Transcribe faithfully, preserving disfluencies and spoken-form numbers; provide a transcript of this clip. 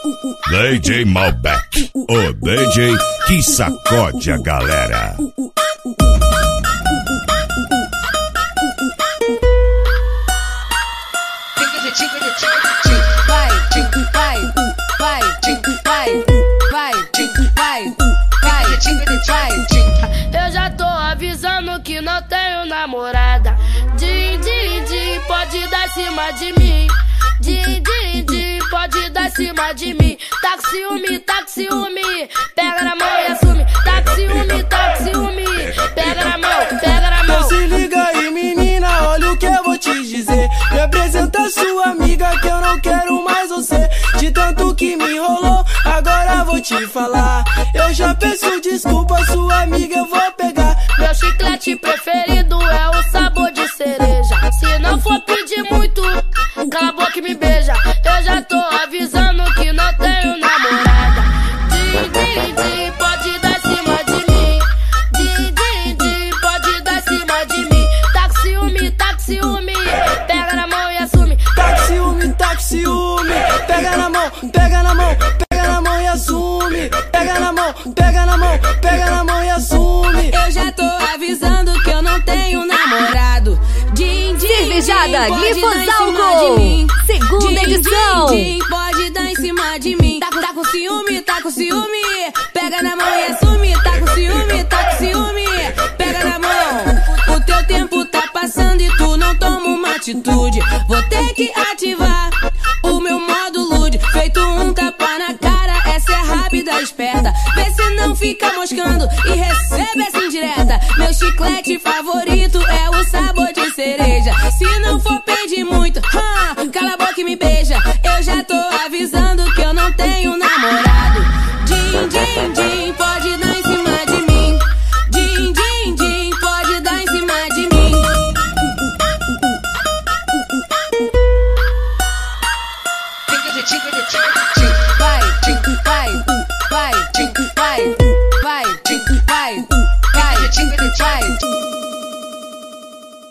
D J Malbec, o D J que sacode a galera. Vai, vai, vai, vai, vai, vai, vai, vai. Eu já tô avisando que não tenho namorada. Din, din, din, pode dar cima de mim. Din, din, din, pode dar cima de mim. Tá com ciúme, tá com ciúme. Pega na mão e assume. Tá com ciúme, tá com ciúme. Pega na mão, pega na mão. Então se liga aí, menina, olha o que eu vou te dizer. Me apresenta sua amiga que eu não quero mais você. De tanto que me enrolou, agora vou te falar. Eu já peço desculpa, sua amiga eu vou pegar. Meu chiclete preferido é o sabor de cereja. Se não for pedir muito, cala a boca e me beija. Eu já tô avisando que não tenho namorada. Din, din, din, pode dar cima de mim. Din, din, din, pode dar cima de mim. Tá com ciúme, tá com ciúme. Pega na mão e assume. Tá com ciúme, tá com ciúme. Pega na mão, pega na mão, pega na mão e assume. Pega na mão, pega na mão, pega na mão e assume. Eu já tô avisando que eu não tenho namorado. Din, din, Cervejada din, Glifosálcool, segunda edição. Din, din, pode dar em cima de mim. Tá, tá com ciúme, tá com ciúme. Pega na mão e assume. Tá com ciúme, tá com ciúme. Pega na mão. O teu tempo tá passando e tu não toma uma atitude. Vou ter que ativar o meu modo lude. Feito um tapa na cara, essa é rápida, esperta. Vê se não fica moscando e recebe essa indireta. Meu chiclete favorito